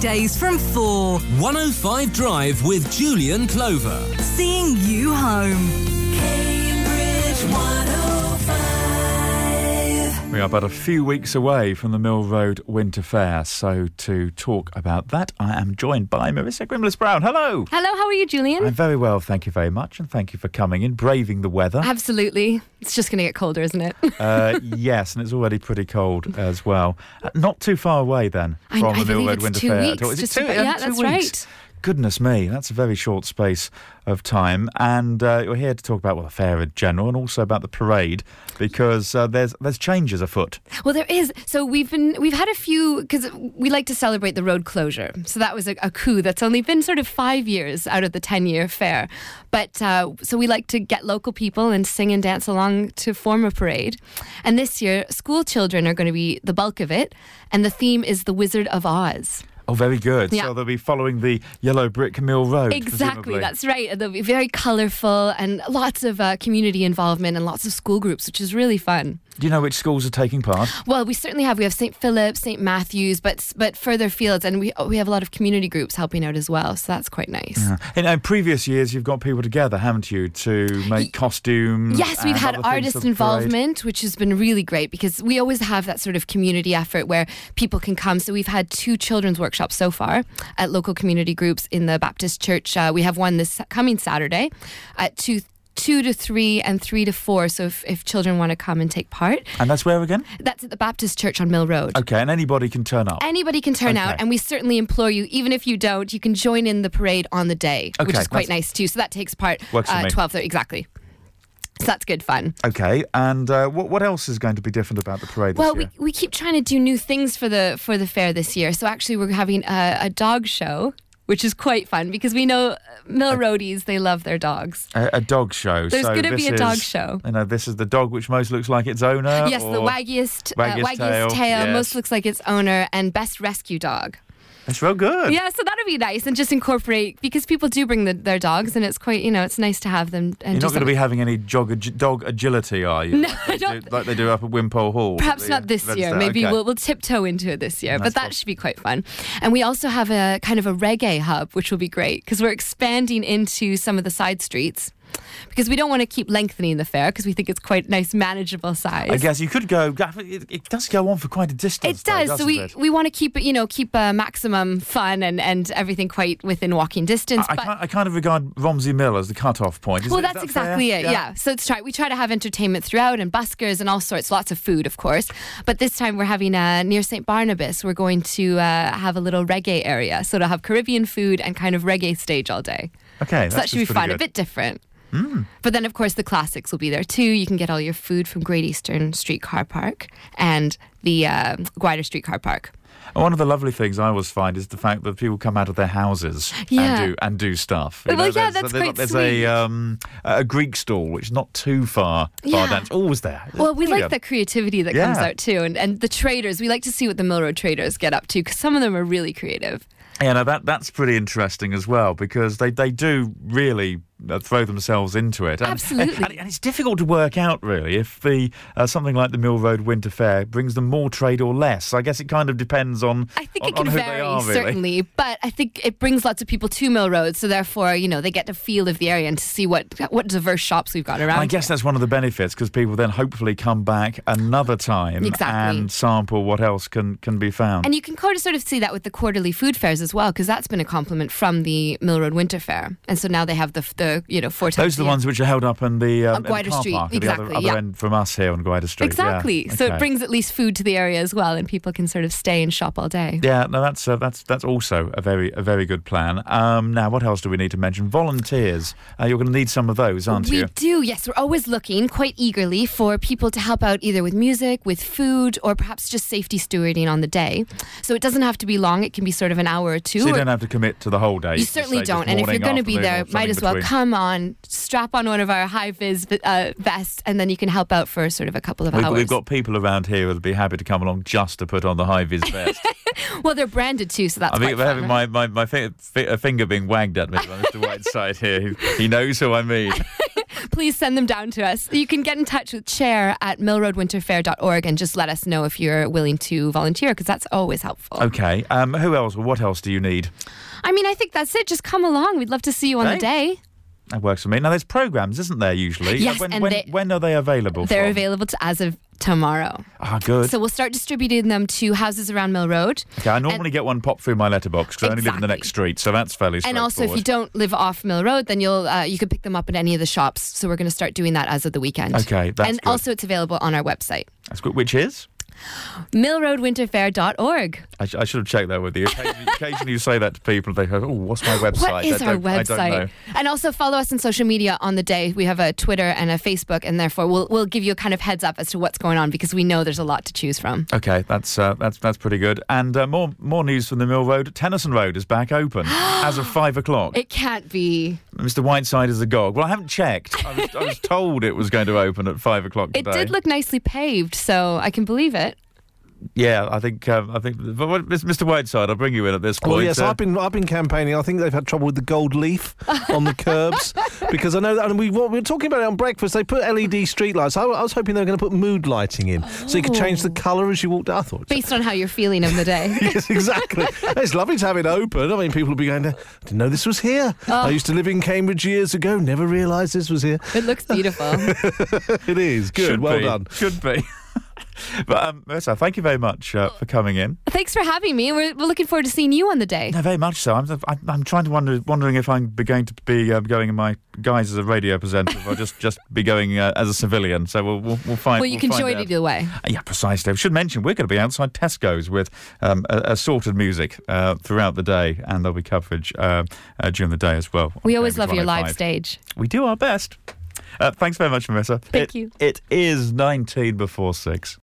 weekdays from 4. 105 Drive with Julian Clover. Seeing you home. Cambridge 105. We are but a few weeks away from the Mill Road Winter Fair, so to talk about that, I am joined by Marissa Grimless-Brown. Hello! Hello, how are you, Julian? I'm very well, thank you very much, and thank you for coming in, braving the weather. Absolutely. It's just going to get colder, isn't it? Yes, and it's already pretty cold as well. Not too far away, then, from the Mill Road Winter Fair. Weeks, Is it two? Yeah, 2 that's weeks? right. Goodness me, that's a very short space of time. And we're here to talk about, well, the fair in general and also about the parade, because there's changes afoot. Well, there is. So we've had a few, because we like to celebrate the road closure. So that was a coup that's only been sort of 5 years out of the 10-year fair. But so we like to get local people and sing and dance along to form a parade. And this year, school children are going to be the bulk of it. And the theme is The Wizard of Oz. Oh, very good. Yeah. So they'll be following the yellow brick Mill Road, Exactly, presumably. that's right. And they'll be very colourful and lots of community involvement and lots of school groups, which is really fun. Do you know which schools are taking part? Well, we certainly have. We have St. Philip, St. Matthew's, but further fields, and we have a lot of community groups helping out as well, so that's quite nice. Yeah. In previous years, you've got people together, haven't you, to make costumes? Yes, we've had artist involvement, parade. which has been really great because we always have that sort of community effort where people can come. So we've had 2 children's workshops so far at local community groups in the Baptist Church. We have one this coming Saturday at 2 to 3 and 3 to 4. So if children want to come and take part. And that's where again? That's at the Baptist Church on Mill Road. Okay, and anybody can turn up? Anybody can turn out, and we certainly implore you, even if you don't, you can join in the parade on the day, which is quite nice too. So that takes part 12:30, exactly. So that's good fun. Okay, and what else is going to be different about the parade this year? Well, we keep trying to do new things for the fair this year. So actually we're having a dog show, which is quite fun because we know Mill Roadies, they love their dogs. A dog show. There's going to be a dog show. You know, this is the dog which most looks like its owner? Yes, the waggiest tail. Yes. Most looks like its owner, and best rescue dog. That's real good. Yeah, so that'll be nice, and just incorporate, because people do bring their dogs, and it's quite, it's nice to have them. And you're not going to be having any dog agility, are you? No, like they do up at Wimpole Hall. Perhaps not this year. Maybe we'll tiptoe into it this year, but that should be quite fun. And we also have a kind of a reggae hub, which will be great, because we're expanding into some of the side streets. Because we don't want to keep lengthening the fair, because we think it's quite nice, manageable size. I guess you could go. It does go on for quite a distance. It does. So we want to keep it, keep maximum fun and everything quite within walking distance. I kind of regard Romsey Mill as the cut-off point. Well, that's exactly it. Yeah. So we try to have entertainment throughout and buskers and all sorts, lots of food, of course. But this time we're having near St. Barnabas. We're going to have a little reggae area, so to have Caribbean food and kind of reggae stage all day. Okay, so that should be fun. Good. A bit different. But then, of course, the classics will be there too. You can get all your food from Great Eastern Street Car Park and the Gwyder Street Car Park. And one of the lovely things I always find is the fact that people come out of their houses and do stuff. That's quite there's sweet. a Greek stall which is not too far down. It's always there. Well, we like the creativity that comes out too, and the traders. We like to see what the Mill Road traders get up to, because some of them are really creative. Yeah, no, that's pretty interesting as well, because they do really throw themselves into it. Absolutely. And it's difficult to work out, really, if the something like the Mill Road Winter Fair brings them more trade or less. I guess it kind of depends on I think it on can who vary, they are, really. certainly. But I think it brings lots of people to Mill Road, so therefore, they get a feel of the area and to see what diverse shops we've got around. I guess that's one of the benefits, because people then hopefully come back another time and sample what else can be found. And you can sort of see that with the quarterly food fairs as well, because that's been a compliment from the Mill Road Winter Fair. And so now they have the 4 times. Those are the ones which are held up in the Gwyder car Street, park, exactly, at the other end from us here on Gwyder Street. Exactly. Yeah. So it brings at least food to the area as well, and people can sort of stay and shop all day. Yeah, no, that's also a very good plan. Now, what else do we need to mention? Volunteers. You're going to need some of those, aren't you? We do, yes. We're always looking quite eagerly for people to help out either with music, with food, or perhaps just safety stewarding on the day. So it doesn't have to be long. It can be sort of an hour or two. So you don't have to commit to the whole day. You certainly don't. And if you're going to be there, might as well come on, strap on one of our high-vis vests, and then you can help out for sort of a couple of hours. We've got people around here who'll be happy to come along just to put on the high-vis vest. Well, they're branded too, so that's quite fun. My finger being wagged at me by Mr. Whiteside here. He knows who I mean. please send them down to us. You can get in touch with chair@millroadwinterfair.org and just let us know if you're willing to volunteer, because that's always helpful. Okay. Who else? What else do you need? I mean, I think that's it. Just come along. We'd love to see you on the day. That works for me. Now, there's programs, isn't there, usually? Yes, when are they available? They're from? available as of tomorrow. Ah, good. So we'll start distributing them to houses around Mill Road. Okay, I normally get one popped through my letterbox because I only live in the next street, so that's fairly straightforward. And also, if you don't live off Mill Road, then you could pick them up at any of the shops. So we're going to start doing that as of the weekend. Okay, that's And good. also, it's available on our website, That's good. Which is? millroadwinterfair.org. I should have checked that with you. Occasionally you say that to people, they go, oh, what's my website? What is our website? I don't know. And also follow us on social media on the day. We have a Twitter and a Facebook, and therefore we'll give you a kind of heads up as to what's going on, because we know there's a lot to choose from. Okay, that's pretty good. And more news from the Mill Road. Tennyson Road is back open as of 5 o'clock. It can't be. Mr. Whiteside is agog. Well, I haven't checked. I was told it was going to open at 5 o'clock today. It did look nicely paved, so I can believe it. Yeah, I think. But Mr. Whiteside, I'll bring you in at this point. Well, yes, I've been campaigning. I think they've had trouble with the gold leaf on the curbs, because I know that, and we were talking about it on breakfast. They put LED streetlights. I was hoping they were going to put mood lighting in, so you could change the colour as you walked out. I thought, Based on how you're feeling in the day. yes, exactly. It's lovely to have it open. I mean, people will be going, I didn't know this was here. I used to live in Cambridge years ago, never realised this was here. It looks beautiful. It is. Good. Should well be. done. Should be. But Mercer, thank you very much for coming in. Thanks for having me. We're looking forward to seeing you on the day. No, very much so. I'm trying to wondering if I'm going to be going in my guise as a radio presenter, or just be going as a civilian. So we'll find. Well, you can find join out. either way. Yeah, precisely. I should mention we're going to be outside Tesco's with assorted music throughout the day, and there'll be coverage during the day as well. We always Cambridge love your live 105. stage. We do our best. Thanks very much, Marissa. Thank you. It is 19 before 6.